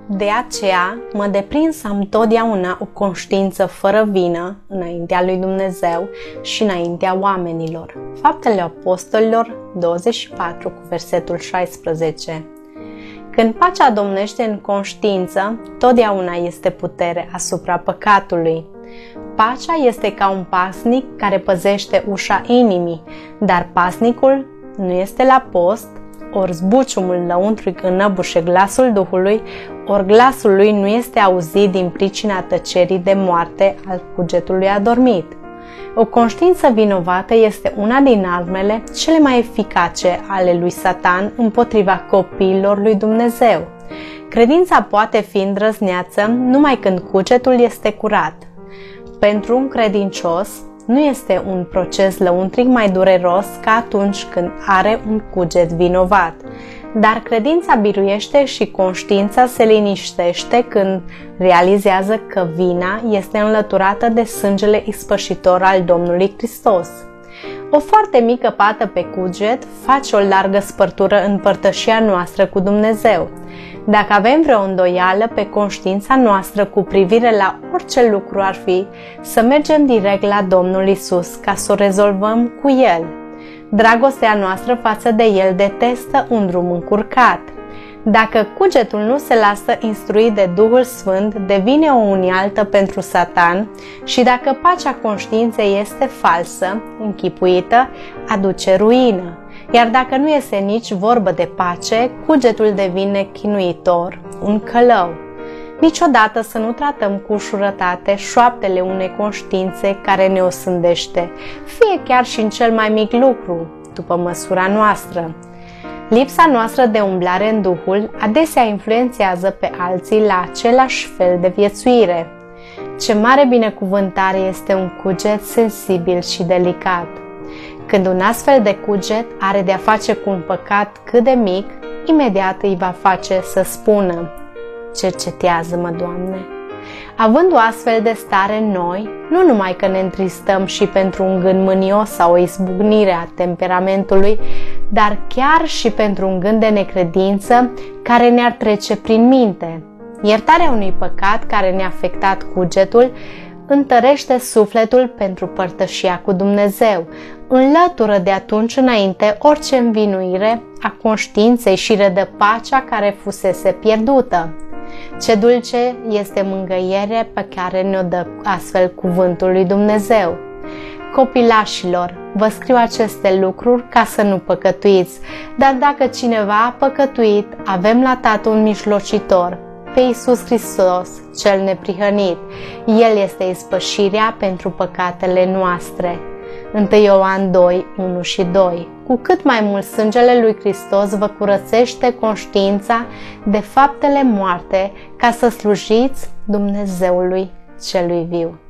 De aceea mă deprind să am totdeauna o conștiință fără vină înaintea lui Dumnezeu și înaintea oamenilor. Faptele Apostolilor 24 cu versetul 16. Când pacea domnește în conștiință, totdeauna este putere asupra păcatului. Pacea este ca un pasnic care păzește ușa inimii, dar pasnicul nu este la post, ori zbuciumul lăuntric înăbușe glasul Duhului, ori glasul lui nu este auzit din pricina tăcerii de moarte al cugetului adormit. O conștiință vinovată este una din armele cele mai eficace ale lui Satan împotriva copiilor lui Dumnezeu. Credința poate fi îndrăzneață numai când cugetul este curat. Pentru un credincios, nu este un proces lăuntric mai dureros ca atunci când are un cuget vinovat, dar credința biruiește și conștiința se liniștește când realizează că vina este înlăturată de sângele ispășitor al Domnului Hristos. O foarte mică pată pe cuget face o largă spărtură în părtășia noastră cu Dumnezeu. Dacă avem vreo îndoială pe conștiința noastră cu privire la orice lucru ar fi, să mergem direct la Domnul Isus ca să o rezolvăm cu El. Dragostea noastră față de El detestă un drum încurcat. Dacă cugetul nu se lasă instruit de Duhul Sfânt, devine o unealtă pentru Satan și dacă pacea conștiinței este falsă, închipuită, aduce ruină. Iar dacă nu este nici vorbă de pace, cugetul devine chinuitor, un călău. Niciodată să nu tratăm cu ușurătate șoaptele unei conștiințe care ne osândește, fie chiar și în cel mai mic lucru, după măsura noastră. Lipsa noastră de umblare în Duhul adesea influențează pe alții la același fel de viețuire. Ce mare binecuvântare este un cuget sensibil și delicat! Când un astfel de cuget are de-a face cu un păcat cât de mic, imediat îi va face să spună: cercetează-mă, Doamne! Având o astfel de stare în noi, nu numai că ne întristăm și pentru un gând mânios sau o izbucnire a temperamentului, dar chiar și pentru un gând de necredință care ne-ar trece prin minte. Iertarea unui păcat care ne-a afectat cugetul întărește sufletul pentru părtășia cu Dumnezeu, înlătură de atunci înainte orice învinuire a conștiinței și redă pacea care fusese pierdută. Ce dulce este mângâierea pe care ne-o dă astfel cuvântul lui Dumnezeu. Copilașilor, vă scriu aceste lucruri ca să nu păcătuiți, dar dacă cineva a păcătuit, avem la Tatăl un mijlocitor, pe Iisus Hristos, cel neprihănit. El este ispășirea pentru păcatele noastre. 1 Ioan 2, 1 și 2. Cu cât mai mult sângele lui Hristos vă curățește conștiința de faptele moarte ca să slujiți Dumnezeului celui viu.